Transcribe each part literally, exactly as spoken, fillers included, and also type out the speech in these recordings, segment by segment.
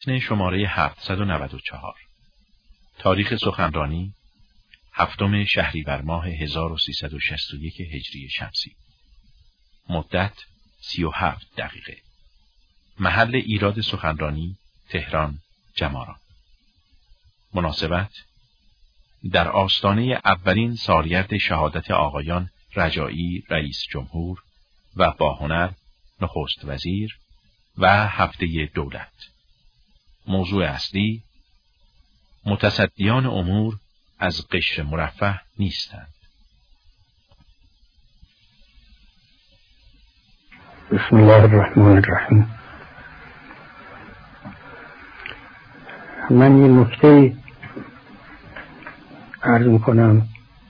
متن شماره هفتصد و نود و چهار. تاریخ سخنرانی هفتم شهریور ماه هزار و سیصد و شصت و یک هجری شمسی. مدت سی و هفت دقیقه. محل ایراد سخنرانی تهران، جماران. مناسبت در آستانه اولین سالگرد شهادت آقایان رجایی رئیس جمهور و باهنر نخست وزیر و هفته دولت. موضوع اصلی: متصدیان امور از قشر مرفه نیستند. بسم الله الرحمن الرحیم. من یه نکته عرض میکنم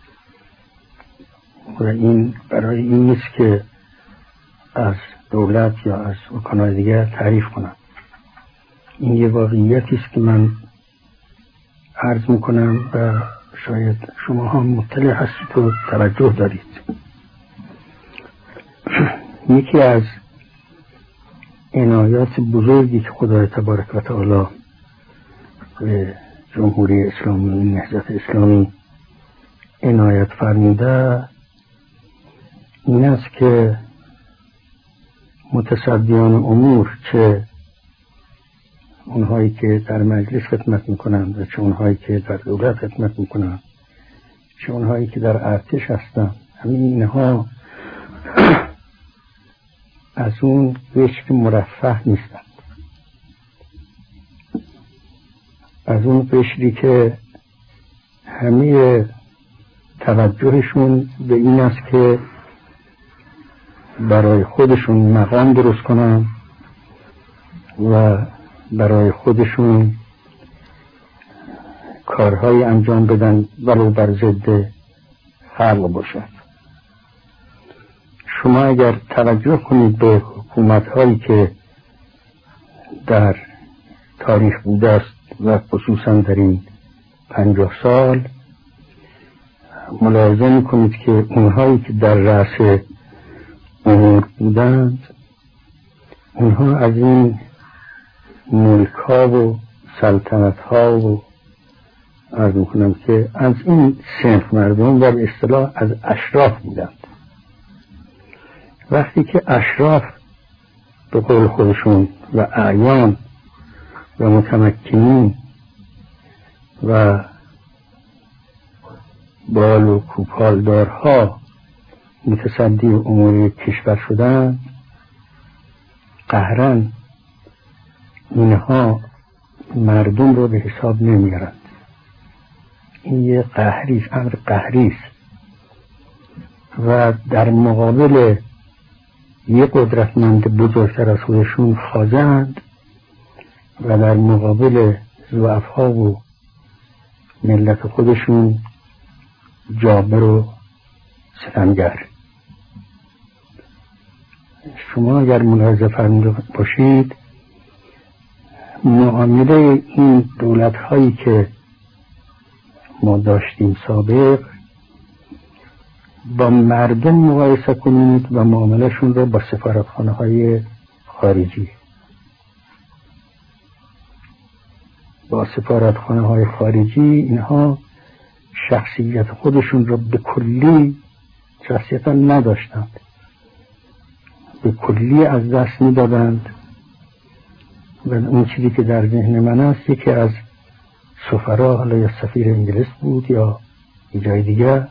و این برای این نیست که از دولت یا از ارکان‌های دیگر تعریف کنم. این یه واقعیتی است که من عرض میکنم و شاید شما هم مطلع هستید و توجه دارید. یکی از عنایات بزرگی که خدای تبارک و تعالی به جمهوری اسلامی و نهضت اسلامی عنایت فرموده این است که متصدیان امور، چه اونهایی که در مجلس خدمت میکنند و چه اونهایی که در دولت خدمت میکنند، چه اونهایی که در ارتش هستند، همین اینها از اون قشر مرفه نیستند، از اون قشری که همه توجهشون به این است که برای خودشون مقام درست کنن و برای خودشون کارهای انجام بدن ولو بر ضد خلق باشد. شما اگر توجه کنید به حکومت‌هایی که در تاریخ بوده است و خصوصا در این پنجاه سال، ملاحظه می‌کنید که اونهایی که در رأس امور بودند، اونها از این ملک‌ها و سلطنت‌ها و عرض می‌کنم که از این صنف مردم و به اصطلاح از اشراف بودند. وقتی که اشراف به قول خودشون و اعیان و متمکنین و بال و کوپالدارها متصدی امور کشور شدند، قهراً اینها مردم رو به حساب نمیارند. این یه قهری، امر قهری است و در مقابل یه قدرتمند بزرگتر از خودشون خاضع‌اند و در مقابل ضعف‌ها و ملت خودشون جابر و ستمگر. شما اگر ملاحظه فرموده باشید، معامله این دولت هایی که ما داشتیم سابق با مردم مقایسه کنید و معاملهشون رو با سفارتخانه های خارجی با سفارتخانه های خارجی اینها شخصیت خودشون رو به کلی شخصیت نداشتند، به کلی از دست میدادند. و اون چیزی که در ذهن من است، یکی از سفرا، حالا یا سفیر انگلیس بود یا جای دیگه،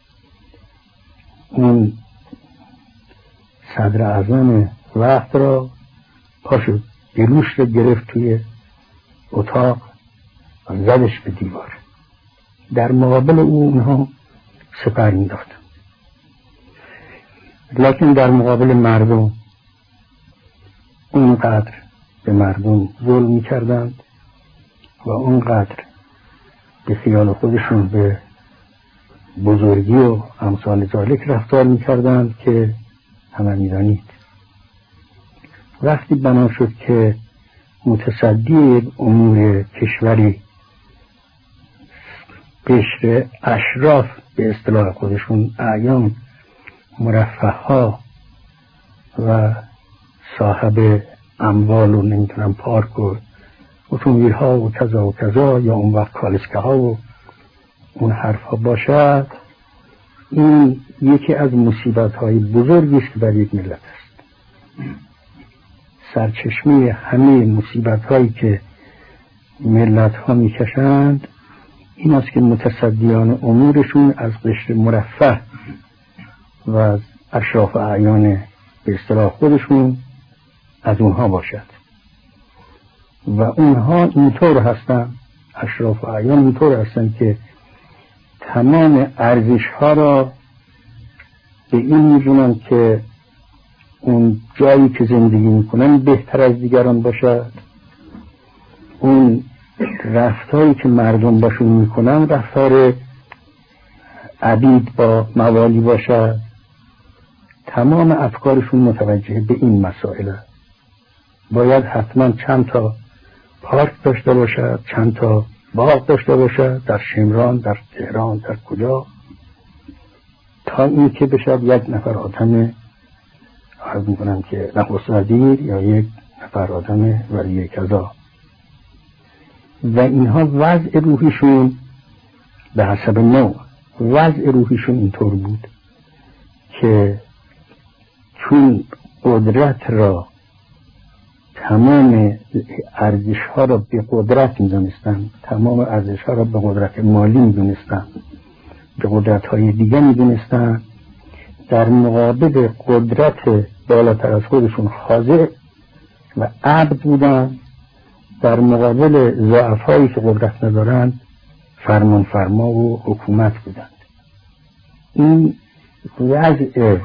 اون صدر اعظم وقت را پاشو گلوش رو گرفت توی اتاق و زدش به دیوار. در مقابل او اونها سپر می‌داد، لکن در مقابل مردم اونقدر به مردم ظلم می‌کردند و اونقدر به خیال خودشون به بزرگی و امثال ذالک رفتار می‌کردند که همه می‌دانید. وقتی بنا شد که متصدی امور کشوری قشر اشراف به اصطلاح خودشون اعیان مرفه ها و صاحب اموال و نمیتونم پارک و اتومبیل‌ها و کذا و کذا یا اون وقت کالسکه ها و اون حرفها باشد، این یکی از مصیبت‌های بزرگی است که بر یک ملت است. سرچشمه همه مصیبت‌هایی که ملت‌ها می‌کشند این است که متصدیان امورشون از قشر مرفه و از اشراف اعیان به اصطلاح خودشون از اونها باشد و اونها اینطور هستن، اشراف اعیان اینطور هستن که تمام ارزش‌ها را به این می‌دونن که اون جایی که زندگی می‌کنن بهتر از دیگران باشد، اون رفتاری که مردم باشون می‌کنن رفتار عبید با موالی باشد. تمام افکارشون متوجه به این مسائل است. باید حتما چند تا پارک داشته باشد، چند تا باغ داشته باشد، در شمران، در تهران، در کجا، تا این که بشد یک نفر آدم، عرض میکنم که نخست وزیر یا یک نفر آدم ولی کذا. و اینها وضع روحیشون به حسب نوع وضع روحیشون اینطور بود که چون قدرت را، تمام ارزش ها را به قدرت می دونستن، تمام ارزش ها را به قدرت مالی می دونستن، به قدرت های دیگه می دونستن، در مقابل قدرت بالاتر از خودشون خاضع و عبد بودن، در مقابل ضعفایی که قدرت ندارند فرمان فرما و حکومت بودند. این وضع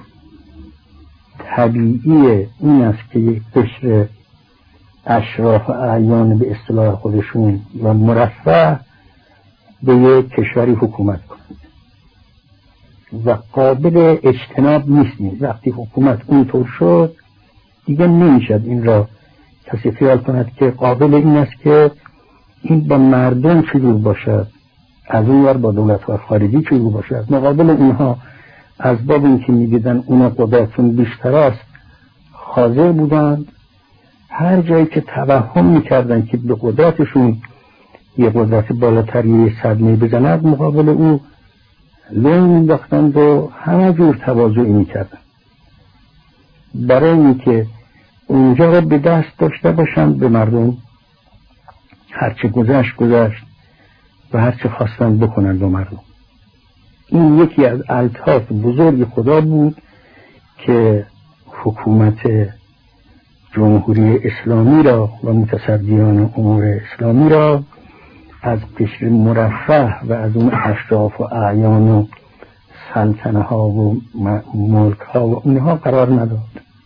طبیعی این است که یک قشر اشراف اعیان به اصطلاح خودشون و مرفه به یک کشوری حکومت کنند و قابل اجتناب نیستیم. وقتی حکومت اونطور شد دیگه نمیشد این را کسی خیال کند که قابل این است که این با مردم چجور باشد، از اون ور با دولت‌های خارجی چجور باشد. مقابل اونها از باب این که میگیدن اونا قدرتشون بیشتر است خاضع بودند. هر جایی که توهم میکردن که به قدرتشون یه قدرت بالاتری صدمه بزند، مقابل او لون مینداختند و همه جور تواضعی میکردن برای اینکه اونجا رو به دست داشته باشند به مردم. هرچه گذشت گذشت و هرچه خواستند بکنند با مردم. این یکی از الطاف بزرگ خدا بود که حکومت جمهوری اسلامی را و متصدیان امور اسلامی را از قشر مرفه و از اون اشراف و اعیان و سلطنه ها و ملک ها و اینها قرار نداد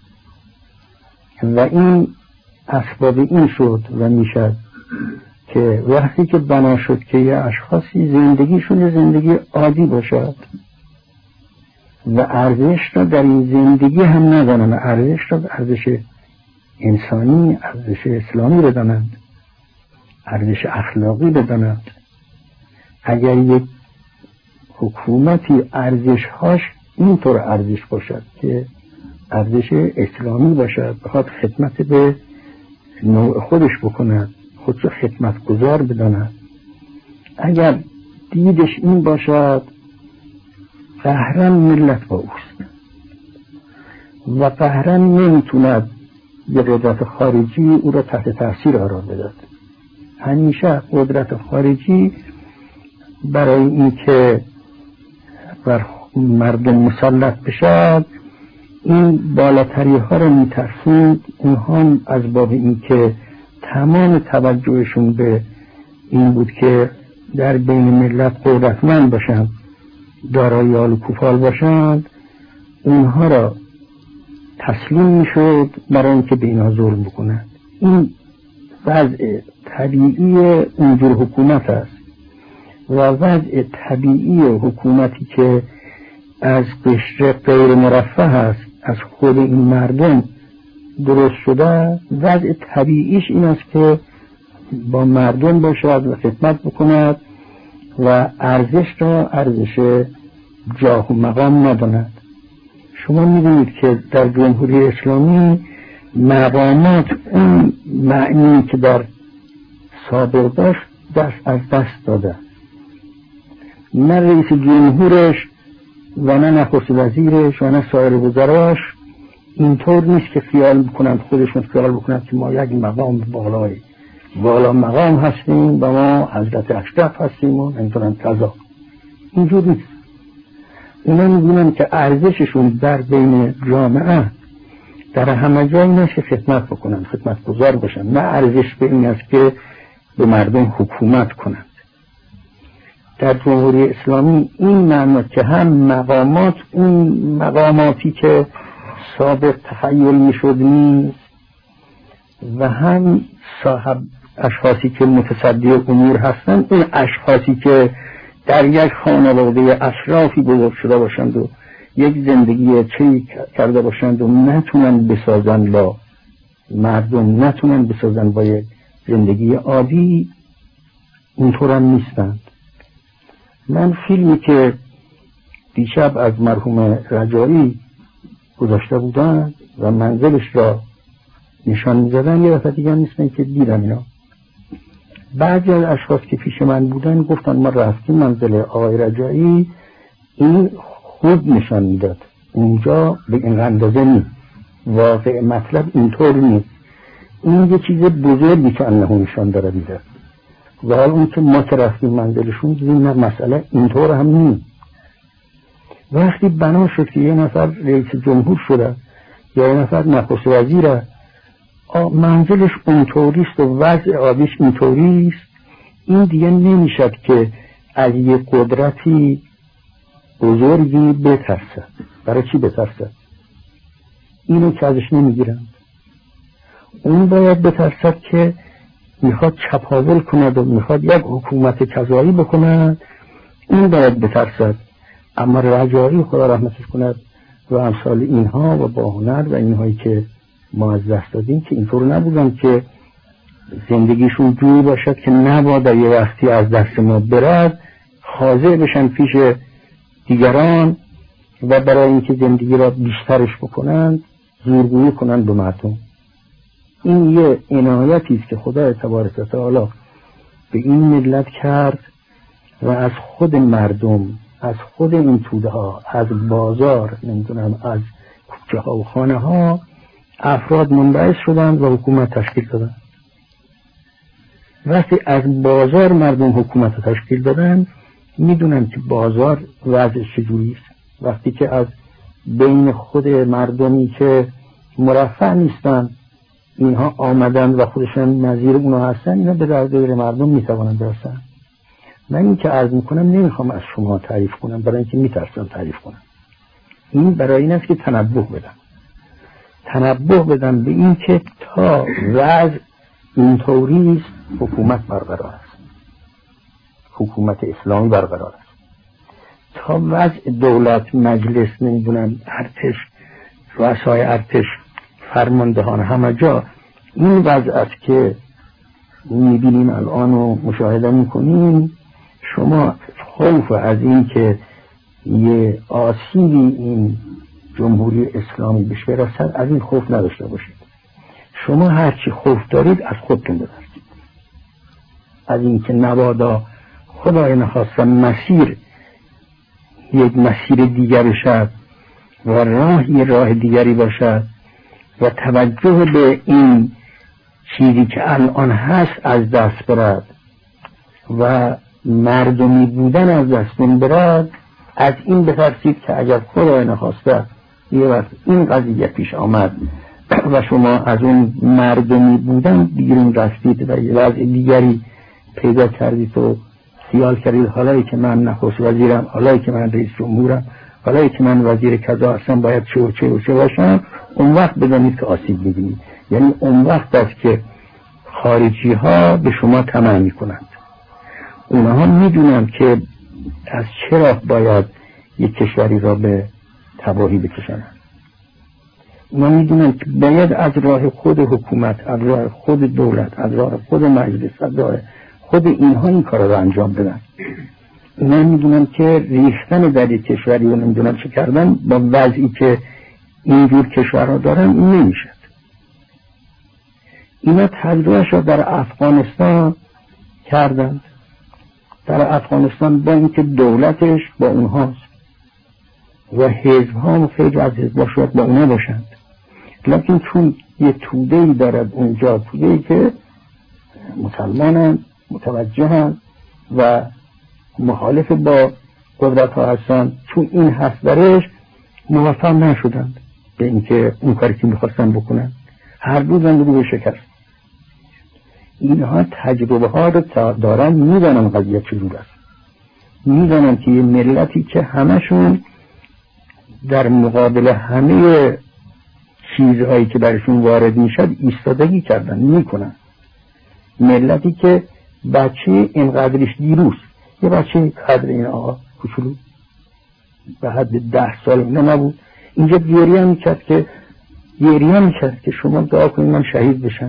و این اسباب این شد و میشد که وقتی که بنا شد که یه اشخاصی زندگیشون زندگی عادی باشد و ارزش را در این زندگی هم ندانند، ارزش را ارزش انسانی، ارزش اسلامی بدانند، ارزش اخلاقی بدانند. اگر یک حکومتی ارزشهاش اینطور ارزش باشد که ارزش اسلامی باشد، بخواد خدمت به نوع خودش بکند، خودشو خدمتگزار بداند، اگر دیدش این باشد قهرن ملت با اوست و قهرن نمیتوند به قدرت خارجی او را تحت تاثیر قرار بدهد. همیشه قدرت خارجی برای اینکه بر مردم مسلط بشد این بالاتری ها را میترسید. اونها از باب اینکه تمام توجهشون به این بود که در بین ملت قدرتمند باشند، دارای آل و کوفال باشند، اونها را تسلیم میشد برای اینکه به اینها ظلم بکنند. این وضع طبیعی اونجور حکومت است و وضع طبیعی حکومتی که از قشر غیر مرفه است، از خود این مردم درست شده، وضع طبیعیش این است که با مردم باشد و خدمت بکند و ارزش را ارزش جاه و مقام نداند. شما میدونید که در جمهوری اسلامی مقامات اون معنی که در سابق داشت دست از دست داده. نه رئیس جمهورش و نه نخست وزیرش و نه سایر وزراش اینطور نیست که خیال بکنند، خودشون خیال بکنند که ما یک مقام بالایی بالا مقام هستیم و ما حضرت اشرف هستیم و نمیتونن کذا. اینجور نیست. اونا میگونن که ارزششون در بین جامعه در همه جای نشه خدمت بکنن، خدمت گذار باشن، نه ارزش به این است که به مردم حکومت کنند. در جمهوری اسلامی این معنی که هم مقامات اون مقاماتی که سابق تخیل میشد نیست و هم صاحب اشخاصی که متصدی امور هستند اون اشخاصی که در یک خانواده اشرافی بزرگ شده باشند و یک زندگی چی کرده باشند و نتونن بسازن با مردم، نتونن بسازن با یک زندگی عادی، اونطور هم نیستند. من فیلمی که دیشب از مرحوم رجایی گذاشته بودن و منزلش را نشان می‌زدن یه دفعه دیگه نیستن که دیدم اینا. بعضی از اشخاص که پیش من بودن گفتن ما رفتیم منزل آقای رجایی، این خوب نشان میداد، اونجا به این اندازه نیست، واقع مطلب اینطور نیست، این یه چیز بزرگی که انه نشان داره میده و حال اون که ما که رفتیم منزلشون دیدیم مسئله اینطور هم نیست. وقتی بنا شد که یه نفر رئیس جمهور شده یا یه نفر نخست وزیره منزلش اونطوریست و وضع آبیش اینطوریست، این دیگه نمیشد که از یه قدرتی بزرگی بترسه. برای چی بترسه؟ اینو که ازش نمیگیرن. اون باید بترسد که میخواد چپاول کند و میخواد یک حکومت کذایی بکند، این باید بترسد. اما رجایی خدا رحمتش کند و امثال اینها و با هنر و اینهایی که ما از دست دادیم که اینطور نبودن که زندگیشون جوری باشد که نباید یه وقتی از دست ما برد خاضع بشن پیش دیگران و برای اینکه زندگی را بیشترش بکنند زورگویی کنند به مردم. این یه عنایتی است که خدا تبارک و تعالی به این ملت کرد و از خود مردم، از خود این توده ها، از بازار، نمیدونم از کوچه ها و خانه ها افراد منبعث شدند و حکومت تشکیل دادن. وقتی از بازار مردم حکومت تشکیل دادن میدونن که بازار وضع چجوریست. وقتی که از بین خود مردمی که مرفع نیستن اینها آمدن و خودشان نظیر اونا هستن، اینا به درد دل مردم میتوانند برسن. من این که عرض میکنم نمیخوام از شما تعریف کنم برای اینکه میترسم تعریف کنم. این برای این است که تنبه بدم تنبه بدم به این که تا وضع اینطوری است حکومت برقرار است، حکومت اسلامی برقرار است. تا وضع دولت، مجلس، نمیدونم ارتش، رؤسای ارتش، فرماندهان همه جا این وضع است که میبینیم الان و مشاهده میکنیم، شما خوف از این که یه آسیبی این جمهوری اسلامی بهش برسد از این خوف نداشته باشید. شما هرچی خوف دارید از خودتون بترسید، از این که نبادا خدای نخواسته مسیر یک مسیر دیگر باشد و راه یه راه دیگری باشد و توجه به این چیزی که الان هست از دست برد و مردمی بودن از دستون برد. از این بترسید که اگر خدای نخواسته یه وقت این قضیه پیش آمد و شما از اون مردمی بودن بیرون رفتید و یه وضع دیگری پیدا کردید و خیال کردید حالایی که من نخست وزیرم، حالایی که من رئیس جمهورم، حالایی که من وزیر کذا هستم باید چه و چه و چه باشم، اون وقت بدانید که آسیب می‌بینید. یعنی اون وقت است که خارجی ها به شما طمع می‌کنند. اونها می‌دونند که از چه راه باید یک کشوری را به تباهی بکشند. اونا می‌دونند که باید از راه خود حکومت، از راه خود دولت، از راه خود مجلس، از راه خود اینها این کار را انجام بدن. اونا می‌دونند که ریختن در یک کشوری و نمی‌دونم چه کردن با وضعی که اینجور کشورها دارن این نمیشد. اینا تجربهش را در افغانستان کردند در افغانستان، با اینکه دولتش با اونهاست و حزب ها و خیلی از حزب ها شاید با اونها باشند، لیکن چون یه توده ای دارد اونجا، توده ای که مسلمانند، متوجهند و مخالف با قدرت ها هستند، چون این هست درش موفق نشدند به اینکه اون کاری که میخواستن بکنن، هر روزن رو به شکست. اینها تجربه ها رو دارن، میدانن قضیه چجور است، میدانن که یه ملتی که همشون در مقابل همه چیزهایی که برشون وارد میشد ایستادگی کردن میکنن. ملتی که بچه اینقدرش دیروز، یه بچه قدر این آقا کوچولو به حد ده سال اینا نبود، اینجا گریه میکرد که گریه میکرد که شما دعا کنید من شهید بشم.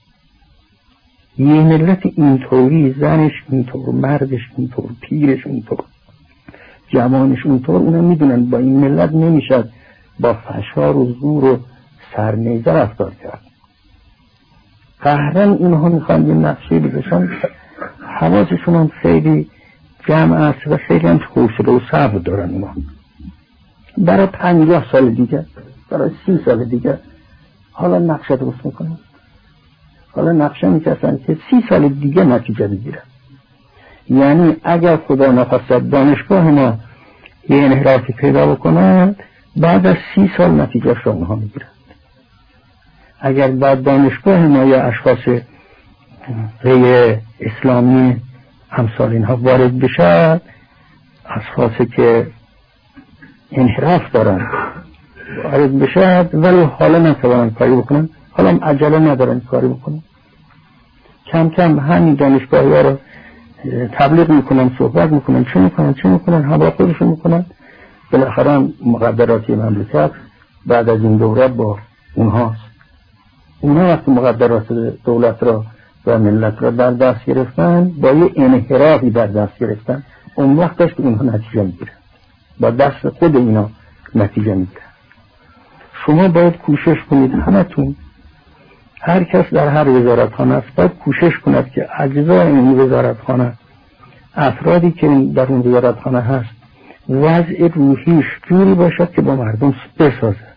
یه ملت اینطوری، زنش اینطور، مردش اینطور، پیرش اینطور، جوانش اونطور، اونا میدونن با این ملت نمیشد با فشار و زور و سرنیزه رفتار کرد. قهرن اونها میخوان یه نقشه بکشن، حواسشون هم خیلی جمع است و خیلی هم حوصله و صبر دارن اونا. برای پنجاه سال دیگه، برای سی سال دیگه حالا نقشه درست میکنن، حالا نقشه میکشن که سی سال دیگه نتیجه بگیرن. یعنی اگر خدا نخواست دانشگاه ما یه انحرافی پیدا بکنه، بعد از سی سال نتیجه رو اونها میگیرن. اگر بعد دانشگاه ما یا اشخاص غیر اسلامی همسال اینها وارد بشن، اشخاصی که انحراف دارن وارد بشن ولی حالا نتوانن کاری بکنن، حالا عجله ندارن کاری بکنن، کم کم همین دانشگاه ها رو تبلیغ میکنن، صحبت میکنن، چه میکنن چه میکنن همراه خودشون میکنن. بالاخره مقدراتی مملکت بعد از این دوره با اونهاست. اونها وقتی مقدرات دولت را و ملت را در دست گرفتن، با یه انحرافی در دست گرفتن، اون وقت است که اونها نتیجه میگیرن، با دست خود اینا نتیجه میگیرن. شما باید کوشش کنید، همتون، هر کس در هر وزارتخانه است باید کوشش کند که اجزای این وزارتخانه، افرادی که در اون وزارتخانه هست، وضع روحیش جوری باشد که با مردم بسازد.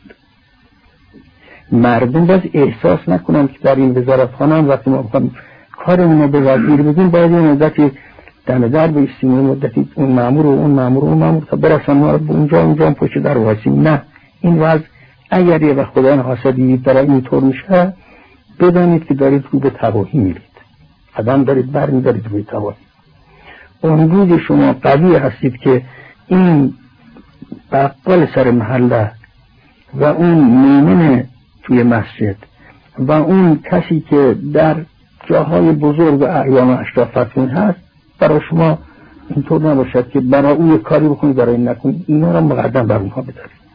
مردم باید احساس نکنند که در این وزارتخانه هم وقتی ما بخوایم کارمون رو به وزیر بدیم باید یه مدتی دم در بایستیم، یه مدتی اون مامور و اون مامور و اون مامور تا برسن ما رو به اونجا اونجا هم پشت در وایسیم. نه، این وضع اگر یه وقت خدا نخواسته دیدید برای اینطور میشه، بدانید که دارید رو به تباهی میرید، قدم دارید بر میدارید روی تباهی. اون روز شما قوی هستید که این بقال سر محله و اون مومن توی مسجد و اون کسی که در جاهای بزرگ و اعیان و اشرافیون هست، برای شما اینطور نباشد که برای اون کاری بکنید برای این نکنید، اینا را مقدم بر اونها بدارید.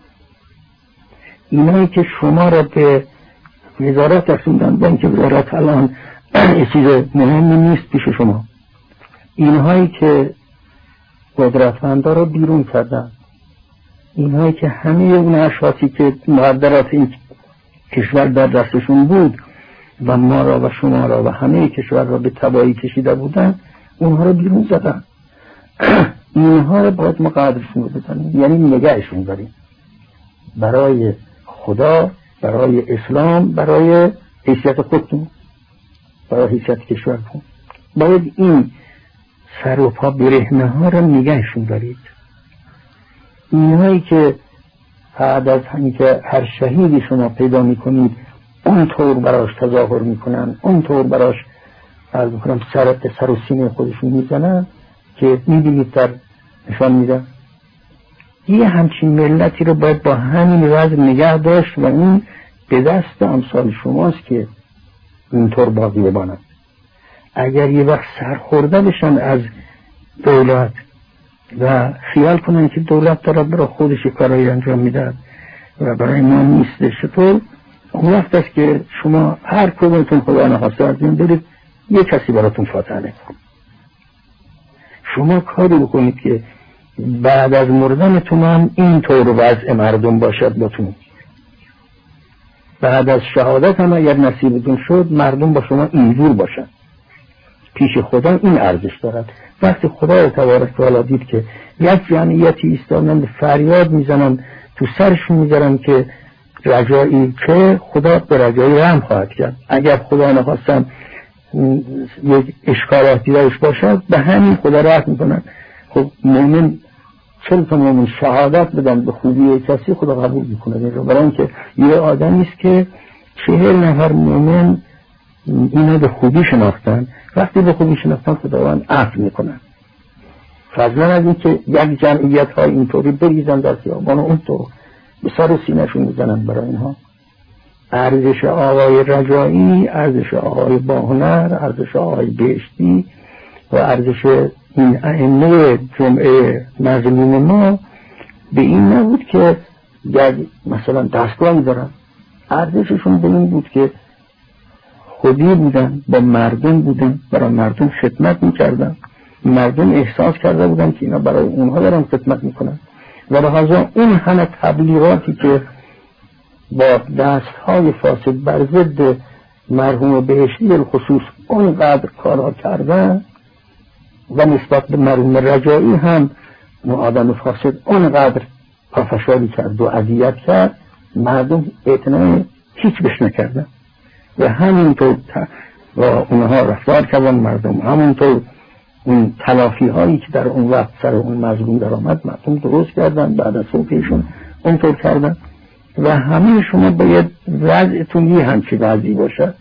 اینایی که شما را به وزارت رسوندن، با اینکه وزارت الان یه چیز مهمی نیست پیش شما، اینهایی که قدرتمندا را بیرون کردن، اینهایی که همه اون اشخاصی که مقدرات این کشور در دستشون بود و ما را و شما را و همه کشور را به تباهی کشیده بودن، اونها را بیرون زدن. اینها را باید ما قدرشون رو بزنیم، یعنی نگهشون داریم برای خدا، برای اسلام، برای حیثیت خودتون، برای حیثیت کشورتون. باید این سر و پا برهنه ها را نگهشون دارید. اینهایی که بعد از همین که هر شهیدی شما پیدا میکنید اونطور براش تظاهر میکنن، اونطور براش از میکنم سر سر و سینه خودشون میزنن که میبینید در نشان میدن. یه همچین ملتی رو باید با همین وضع نگه داشت و این به دست امثال شماست که اینطور باقی بمانند. اگر یه وقت سرخورده بشن از دولت و خیال کنن که دولت داره برای خودش کارایی انجام میده و برای ما نیستش، چطور اون وقت است که شما هر کدومتون خدا نخواسته از این برید یه کسی براتون فاتحه نکنه. شما کاری بکنید که بعد از مردنتون هم اینطور وضع مردم باشد باتون. بعد از شهادت هم اگر نصیبتون شد مردم با شما اینجور باشن. پیش خدا این ارزش دارد. وقتی خدا تبارک و تعالی دید که یک جمعیتی ایستادن فریاد میزنن، تو سرشون میذارن که رجایی، که خدا به رجایی رحم خواهد کرد. اگر خدا نخواستن یک اشکالاتی داشت باشد به همین خدا رحم میکنن. خب مومن چل تا مومن شهادت بدن به خوبی کسی، خدا قبول میکنه. برای اینکه یه آدمی است که چهل نفر مومن اینا به خوبی شناختن، وقتی به خوبی شناختن خداوند عفو میکنن. فضلا از این که یک جمعیت های اینطوری بریزن در خیابان اونطور به سر سینه‌شون میزنن. برای اینها ارزش آقای رجایی، ارزش آقای باهنر، ارزش آقای بهشتی و ارزش این ائمه جمعه مظلوم ما به این نبود که مثلا دستگاهی دارن. ارزششون به این بود که خودی بودن، با مردم بودن، برای مردم خدمت میکردن. مردم احساس کرده بودن که اینا برای اونها دارن خدمت میکنن و لحاظا اون همه تبلیغاتی که با دستهای فاسد بر ضد مرحوم بهشتی بالخصوص اونقدر کارها کردن و نسبت به مرحوم رجایی هم اون آدم فاسد اونقدر پافشاری کرد و اذیت کرد، مردم اعتنای هیچ بش نکردن و همینطور و اونها رفتار کردن. مردم همونطور اون تلافی هایی که در اون وقت سر اون مظلوم در آمد مردم درست کردن، بعد از صوفیشون اونطور کردن و همه شما باید وضعتون یه همچی وضعی باشد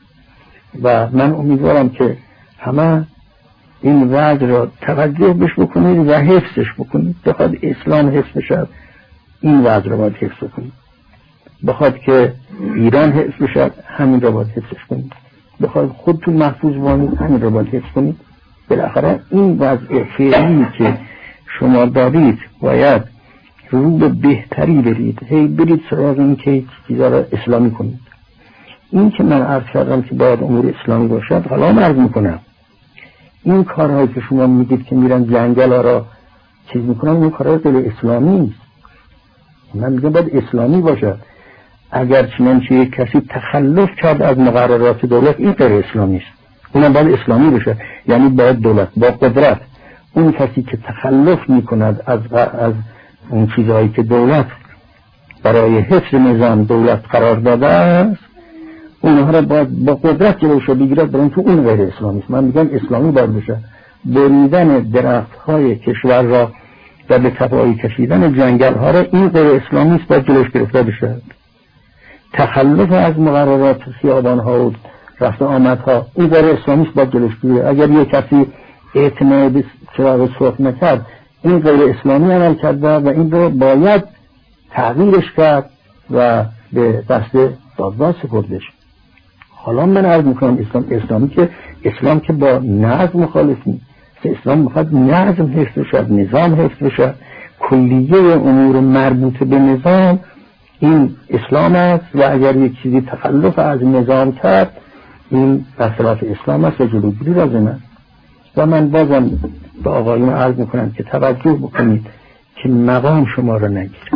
و من امیدوارم که همه این وضع را توجه بش بکنید و حفظش بکنید. بخواد اسلام حفظ بشد این وضع را باید حفظ بکنید، بخواد که ایران حفظ بشد همین را باید حفظش کنید، بخواد خودتون محفوظ بانید همین را باید حفظ کنید. بالاخره این وضع فعلی که شما دارید باید رو به بهتری برید، هی برید سراغ این که چیزا را اسلامی کنید. این که من عرض کردم که باید امور اسلامی باشد، حالا من عرض میکنم این کارهایی که شما میگید که میرن جنگل ها را چیز میکنن، این کارهای غیر اسلامی است. من میگم باید اسلامی باشد. اگر چنانچه یک کسی تخلف کرد از مقررات دولت، این غیر اسلامی است، اونم باید اسلامی بشه. یعنی باید دولت با قدرت اون کسی که تخلف میکند از از اون چیزهایی که دولت برای حفظ نظام دولت قرار داده است، اونها را باید با قدرت جلوشو بگیرد، برای اینکه اون غیر اسلامی است. من میگم اسلامی باید بشه. بریدن درخت های کشور را و به تباهی کشیدن جنگل ها را، این غیر اسلامی است، باید جلوش گرفته بشه. تخلف از مقررات خیابان ها و رفت آمد ها، این غیر اسلامی است، باید جلوش بگیره. اگر یک کسی اعتماد به چراغ سرخ نکرد، این غیر اسلامی عمل کرده و این رو باید تغییرش کرد و به دست دادگاه سپردش. حالا من عرض میکنم اسلام اسلامی که اسلام که با نظم مخالف نیست. اسلام میخواد نظم حفظ بشد، نظام حفظ بشد، کلیه امور مربوط به نظام این اسلام است و اگر یک چیزی تخلف از نظام کرد این برخلاف اسلام است و جلوگیری لازم است. و من بازم به آقایون عرض میکنم که توجه بکنید که مقام شما را نگیرد.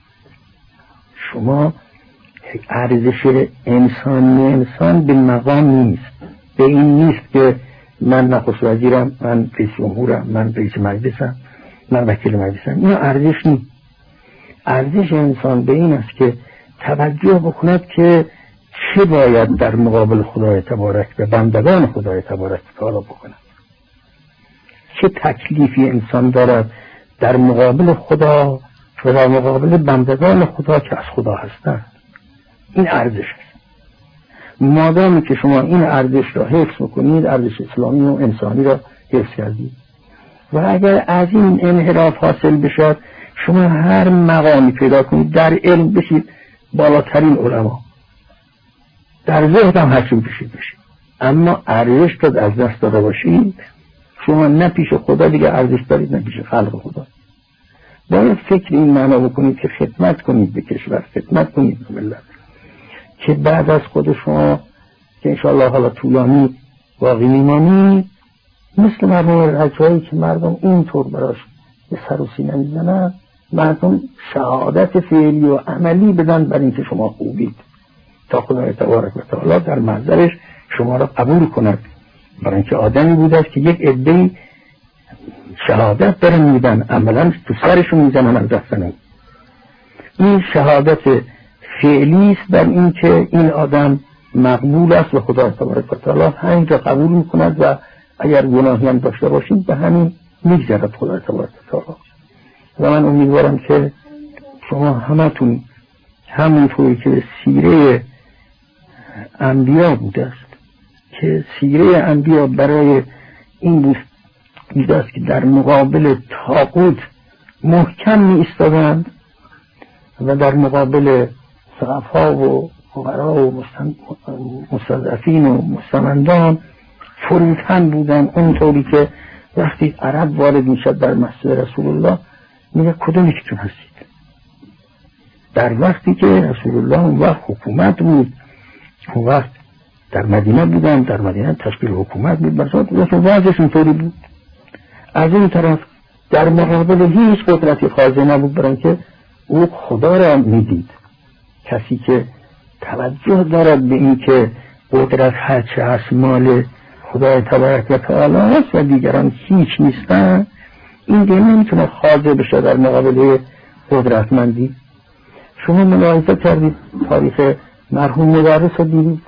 شما ارزش انسانی انسان به مقام نیست، به این نیست که من نخست وزیرم، من رئیس جمهورم، من رئیس مجلسم، من وکیل مجلسم. این ارزش نیست. ارزش انسان به این است که توجه بکند که چه باید در مقابل خدای تبارک و بندگان خدای تبارک تعالی بکند، چه تکلیفی انسان دارد در مقابل خدا و در مقابل بندگان خدا که از خدا هستند. این ارزش است. مادامی که شما این ارزش را حفظ بکنید، ارزش اسلامی و انسانی را حفظ کردید. و اگر از این انحراف حاصل بشد، شما هر مقامی پیدا کنید، در علم بشید بالاترین علما، در زهد هم هرچی بشید بشید، اما ارزش را از دست داده باشید، شما نه پیش خدا دیگه ارزش دارید، نه پیش خلق خدا. باید فکر این معنا بکنید که خدمت کنید به کشور، خدمت کنید به ملت، که بعد از خود شما که انشاءالله حالا طولانی باقی میمانید، مثل مرموم رجایی که مردم اینطور براش به سر و سینه میزنن، مردم شهادت فعلی و عملی بدن بر اینکه شما خوبید، تا خدای تبارک و تعالی در محضرش شما را قبول کند برای اینکه آدمی بود است که یک عده‌ای شهادت دارن میدن، عملا تو سرشون میزنن از رفتن. این شهادت فعلی است بر این که این آدم مقبول است و خدا تبارک و تعالی همین را قبول میکند و اگر گناهی هم داشته باشید به همین میگذرد خدا تبارک و تعالی. و من امیدوارم که شما همتون همونطوری که سیره انبیا بوده است که سیره انبیا برای این بوده است که در مقابل طاغوت محکم می ایستادند و در مقابل ضعفا و فقرا و مستضعفین و مستمندان فروتن بودن، اونطوری که وقتی عرب وارد میشد در مسجد رسول الله میگه کدوم یکیتون هستید؟ در وقتی که رسول الله اون وقت حکومت بود، اون وقت در مدینه بودن، در مدینه تشکیل حکومت بود، برسات وضعش اینطوری بود. از این طرف در مقابل هیچ قدرتی خارجی نبود، برای که او خدا را میدید. کسی که توجه دارد به این که قدرت هرچه هست مال خدای تبارک و تعالی است و دیگران هیچ نیستن، این دیگه نمیتونه خاضع بشه در مقابل قدرتمندی. شما ملاحظه کردید تاریخ مرحوم مدرس رو دیدید،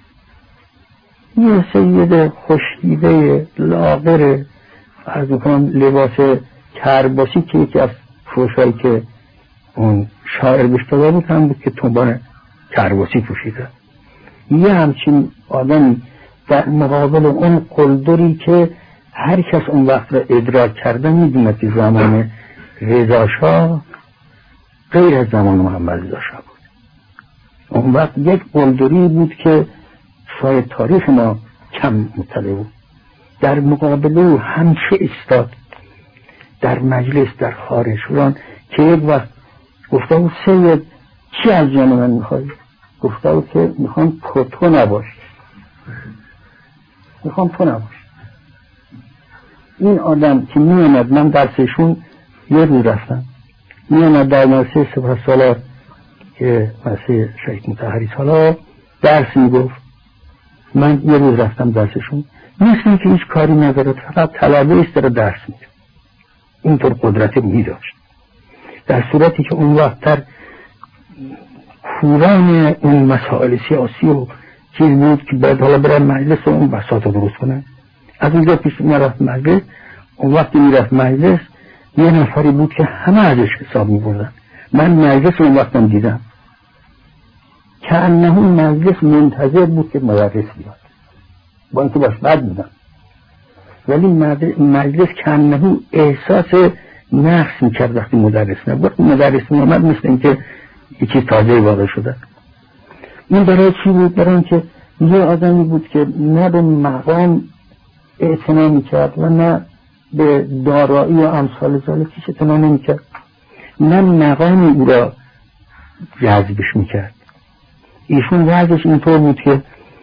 یه سید خوشدیده لاغر از میکنم لباس کرباسی که یکی از فروشایی که اون شاعر بشتاده بود هم بود که تنبان کرباسی پوشیده. یه همچین آدمی در مقابل اون قلدری که هر کس اون وقت را ادراک کرده میدونه که زمان رضا شاه غیر از زمان محمد رضا شاه بود. اون وقت یک قلدری بود که شاید تاریخ ما کم مطلع بود. در مقابل او همچه ایستاد در مجلس در خارشوران که یک وقت گفته بود سید چی از جان من میخوایی؟ گفته بود که میخوام تو تو نباش، میخوام تو نباش. این آدم که میامد، من درسشون یه روز رفتم، میامد در مدرسه سپاه سالار که مدرسه شیخ مطهری سالار درس میگفت، من یه روز رفتم درسشون، مثل که هیچ کاری نداره، فقط طلبه ایست داره درس میده. اینطور قدرت میداشت، در صورتی که اون وقت در کوران اون مسائل سیاسی و چیز بود که باید حالا برای مجلس و اون بساط رو درست کنن. از اونجا پیش میرفت مجلس، اون وقتی میرفت مجلس یه نفری بود که همه ازش حساب میبردن. من مجلس اون وقتم دیدم که انه مجلس منتظر بود که مدرس بیاد، با اینکه باش بد بودم، ولی مجلس که انه احساس نقص میکرد وقتی مدرس نبود. مدرس میامد مثل اینکه یکی تازه واقع شده. این برای چی بود؟ برای اینکه یه آدمی بود که نه به مقام اعتنا میکرد و نه به دارایی و امثال ذالک اعتنا نمیکرد، نه مقامی او را جذبش میکرد. ایشون وضعش اینطور بود که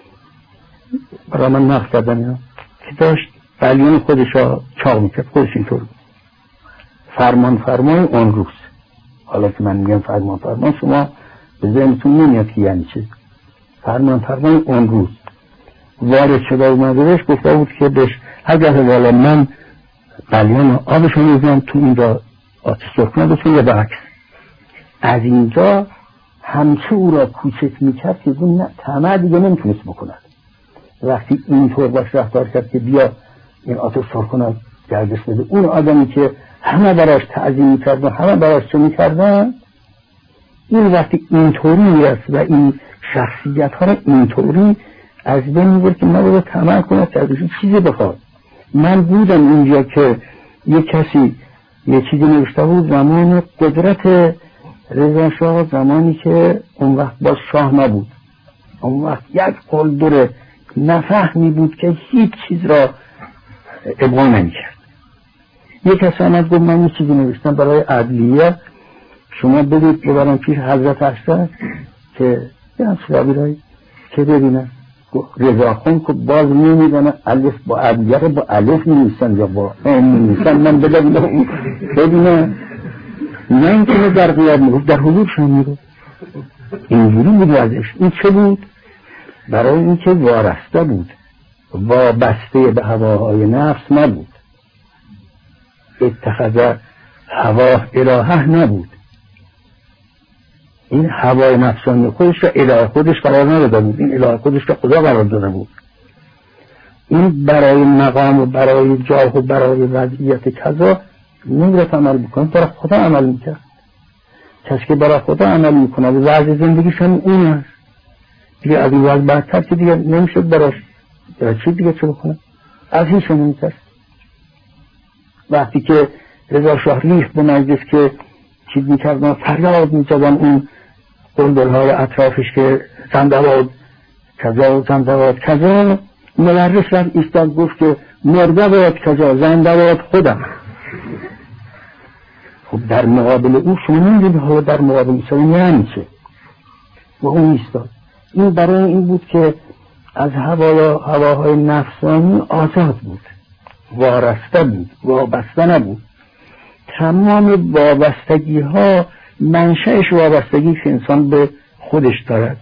برای من نقل کردن اینا که داشت قلیون خودش را چاق میکرد، خودش اینطور بود. فرمان فرمای اون روز، حالا که من میگم فرمان فرمان شما به ذهنتون نمیاد که یعنی چه. فرمان فرمای اون روز وارد شده اومده بهش گفته بود که بهش اگر والا من قلیون آبشو میزنم تو اینجا آتش سخنه بسون یا برعکس. از اینجا همچه او را کوچک میکرد که اون طمع دیگه نمیتونست بکند. وقتی اینطور باش رفتار کرد که بیا این آتش سخنه گردش بده، اون آدمی که همه براش تعظیم میکرد و همه براش چه میکردن، این وقتی اینطوری میرست و این شخصیت ها را اینطوری از بین میبرد که من رو طمع کنه که ازش چیزی بخواد. من بودم اینجا که یک کسی یه چیزی نوشته بود زمان قدرت رضا شاه، زمانی که اون وقت باز شاه نبود، اون وقت یک قلدر نفهمی بود که هیچ چیز را ابقا نمیکرد. یک کسی آمد گفت من یه چیزی نوشتم برای عدلیه، شما بدید ببرم پیش حضرت هستن که یه سرابی رایی که ببینن. رضا خون که باز نمیدانه الف با عدلیه رو با الف نیستن یا با ام نیستن، من ببینم ببینم نه اینکه در قیاد میگفت، در حضور شما میگفت. اینجوری بود ازش. این چه بود؟ برای اینکه وارسته بود وابسته به هواهای نفس نبود، اتخذ هواه الهه نبود. این هوای نفسانی خودش را اله خودش قرار نداده بود، این اله خودش را خدا قرار داده بود. این برای مقام و برای جاه و برای وضعیت کذا نمیرفت عمل بکنه، برای خدا عمل میکرد. کسی که برای خدا عمل میکنه و وضع زندگیشون اون هست دیگه، از این وضع بدتر که دیگه نمیشد براش برای چی دیگه چه بکنه؟ از هیچ نمیترد. وقتی که رضا شاه ریخت به مجلس که چیز میکردن فریاد میزدن اون قلدلهای اطرافش که زنده‌باد کذا و زنده‌باد کذا، مدرس رفت ایستاد گفت که مرده باد کجا زنده باد خودم. خب در مقابل او شما نمیدید ها در مقابل ایسایی یعنی چه؟ و اون ایستاد. این برای این بود که از هوا هواهای نفسانی آزاد بود، وارسته بود، وابسته نبود. تمام وابستگی ها منشأش وابستگی که انسان به خودش دارد.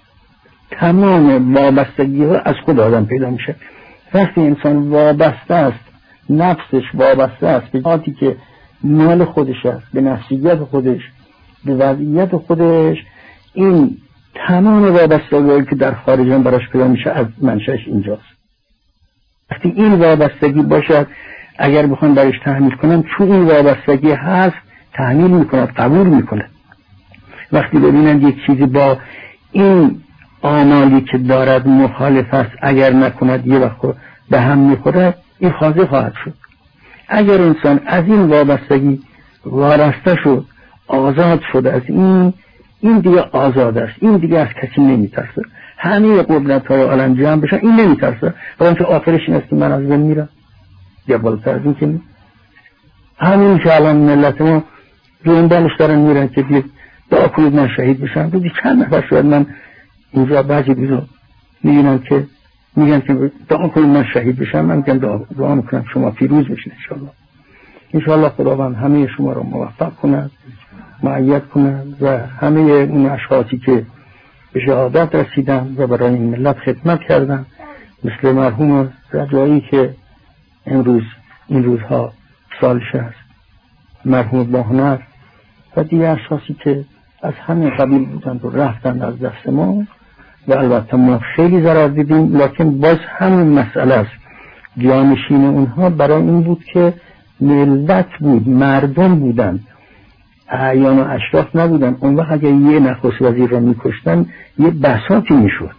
تمام وابستگی ها از خود آدم پیدا میشه. وقتی انسان وابسته است، نفسش وابسته است به ذاتی که مال خودش است، به نفسیت خودش، به وضعیت خودش، این تمام وابستگی که در خارج هم براش پیدا میشه از منشأش اینجاست. وقتی این وابستگی باشد، اگر بخوام برش تحمیل کنم، چون این وابستگی هست تحمیل میکند، قبول میکنه. وقتی ببینن یک چیزی با این آمالی که دارد مخالف است، اگر نکند یه وقت به هم میخوره، این خاضع خواهد شد. اگر انسان از این وابستگی وارسته شد، آزاد شد از این، این دیگه آزاد است، این دیگه از کسی نمیترسه. همه قدرت های عالم جمع بشن، این نمیترسه، برای که آخرش این است که من از بین میرم یا بالاتر از این که همین که الان ملت ما دنبالش دارن میرن که بیاد دعا کنید من شهید بشم. بودی چند نفر شاید من اینجا بعضی بیزو میگن که میگن که دعا کنید من شهید بشم، من میگم دعا, دعا میکنم شما پیروز بشین انشالله. انشالله خداوند همه شما رو موفق کند، معید کند و همه اون اشخاصی که به شهادت رسیدن و برای این ملت خدمت کردن، مثل مرحوم رجایی که امروز این روزها سالش است، مرحوم باهنر و دیگر اشخاصی که از همین قبیل بودند و رفتند از دست ما و البته ما خیلی ضرر دیدیم، لکن باز همین مسئله است. جانشین اونها برای این بود که ملت بود، مردم بودن، اعیان و اشراف نبودن. اون وقت اگر یه نخست وزیر را میکشتن یه بساطی میشد.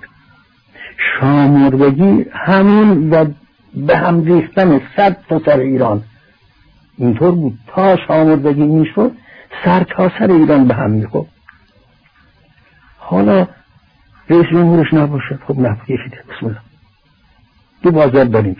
شامردگی همون و به هم ریختن صد تا سر ایران اینطور بود. تا شامردگی میشد سر تا سر ایران به هم میخورد. حالا رئیس جمهورش نباشد، خب نه یکیده بسم الله دو بازار داریم،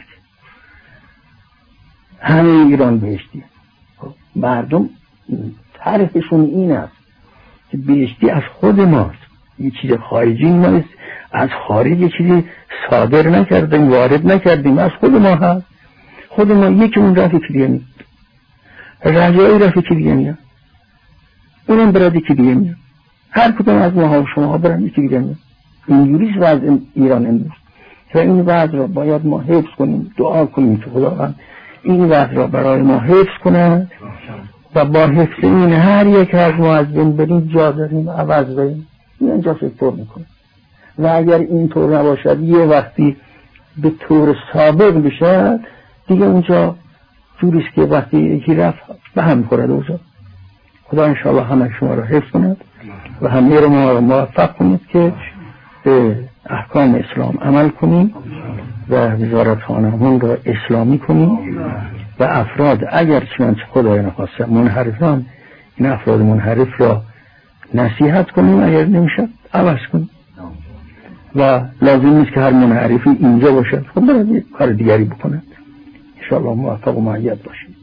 همه ایران بهشتی. خب مردم طرفشون این است که بهشتی از خود ماست، یه چیز خارجی نیست، از خارج یه چیزی صادر نکردیم، وارد نکردیم، از خود ما هست. خود ما یکی اون رفت که دیگه نیست، رجایی رفت که دیگه نیست، اونم برادی که دیگه نیست، هر کدوم از ما ها و شما ها برن یکی دیگه نیست. اینجوریش وضع ایران امروز و این وضع را باید ما حفظ کنیم، دعا کنیم که خداوند این وضع را برای ما حفظ کنه و با حفظ این هر یک از ما از بین بریم جا داریم عوض بریم. این اینجا فکر میکنه و اگر این طور نباشد یه وقتی به طور سابق بشد دیگه اونجا جوریست که وقتی یکی رفت به هم خورد اوزا. خدا انشاءالله همه شما را حفظ کند و همه رو ما را موفق کنید که به احکام اسلام عمل کنیم و وزارت خانه‌مون را اسلامی کنیم و افراد اگر چنانچه خدای نخواسته منحرفان، این افراد منحرف را نصیحت کنیم، اگر نمیشد عوض کنیم و لازم نیست که هر منحرفی اینجا باشد، خب برای کار دیگری بکنند. انشاءالله موفق و معید باشید.